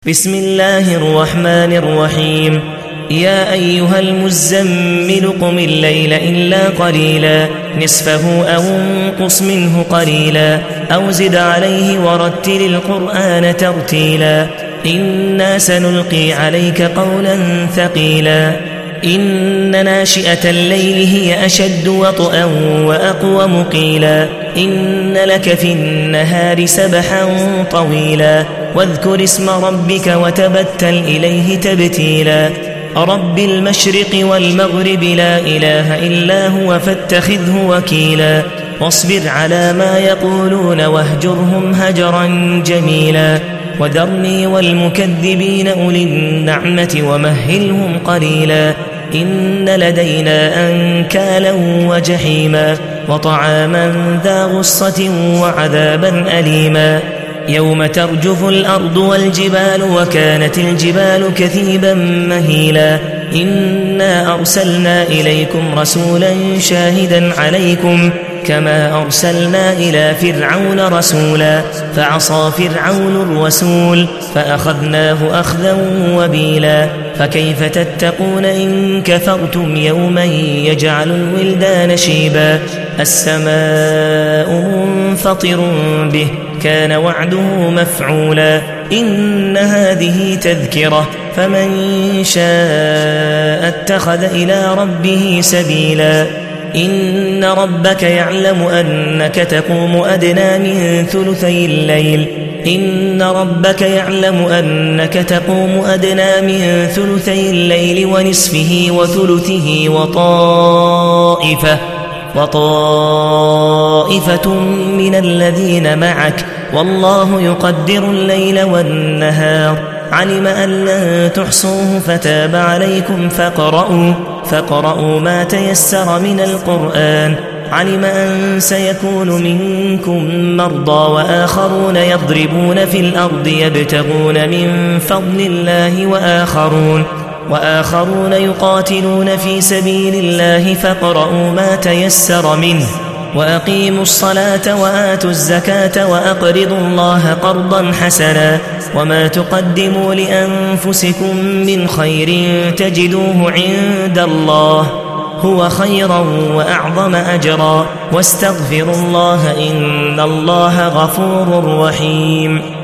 بسم الله الرحمن الرحيم. يا أيها المزمل قم الليل إلا قليلا نصفه أو انقص منه قليلا أو زد عليه ورتل القرآن ترتيلا إنا سنلقي عليك قولا ثقيلا إن ناشئة الليل هي أشد وطئا وأقوم قيلا إن لك في النهار سبحا طويلا واذكر اسم ربك وتبتل إليه تبتيلا رب المشرق والمغرب لا إله إلا هو فاتخذه وكيلا واصبر على ما يقولون واهجرهم هجرا جميلا وذرني والمكذبين أولي النعمة ومهلهم قليلا إن لدينا أنكالا وجحيما وطعاما ذا غصة وعذابا أليما يوم ترجف الأرض والجبال وكانت الجبال كثيبا مهيلا إنا أرسلنا إليكم رسولا شاهدا عليكم كما أرسلنا إلى فرعون رسولا فعصى فرعون الرسول فأخذناه أخذا وبيلا فكيف تتقون إن كفرتم يوما يجعل الولدان شيبا السماء منفطر به كان وعده مفعولا إن هذه تذكرة فمن شاء اتخذ إلى ربه سبيلا إن ربك يعلم أنك تقوم أدنى من ثلثي الليل إن ربك يعلم أنك تقوم أدنى من ثلثي الليل ونصفه وثلثه وطائفة من الذين معك والله يقدر الليل والنهار علم أن لن تحصوه فتاب عليكم فاقرؤوا ما تيسر من القرآن علم أن سيكون منكم مرضى وآخرون يضربون في الأرض يبتغون من فضل الله وآخرون يقاتلون في سبيل الله فاقرؤوا ما تيسر منه وأقيموا الصلاة وآتوا الزكاة وأقرضوا الله قرضا حسنا وما تقدموا لأنفسكم من خير تجدوه عند الله هو خيرا وأعظم أجرا واستغفروا الله إن الله غفور رحيم.